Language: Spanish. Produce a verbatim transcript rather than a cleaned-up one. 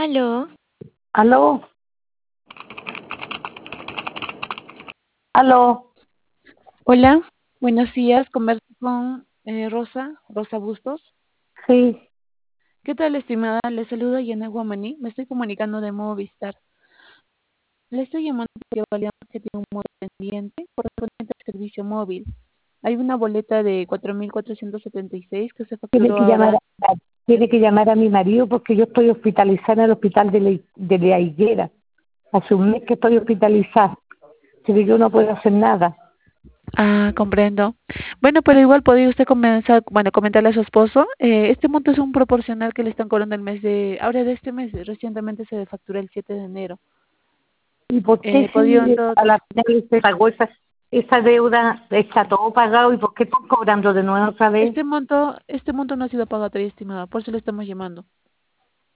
Aló, Aló, aló, Hola, buenos días. Converso con eh, Rosa, Rosa Bustos. sí, ¿Qué tal, estimada? Le saluda Yana Guamaní. Me estoy comunicando de Movistar. Le estoy llamando porque validamos que tiene un móvil pendiente correspondiente al servicio móvil. Hay una boleta de cuatro mil cuatrocientos setenta y seis que se tiene facturó que llamar ahora. a, tiene que llamar a mi marido porque yo estoy hospitalizada en el hospital de la, de la Higuera. Hace un mes que estoy hospitalizada, pero yo no puedo hacer nada. Ah, comprendo. Bueno, pero igual podría usted comenzar, bueno, comentarle a su esposo. Eh, este monto es un proporcional que le están cobrando el mes de, ahora de este mes, recientemente se facturó el siete de enero. ¿Y por qué Eh, podría si a entonces. la final se pagó esa, esa deuda, está todo pagado y por qué están cobrando de nuevo otra vez? Este monto, este monto no ha sido pagado todavía, estimada, por eso le estamos llamando.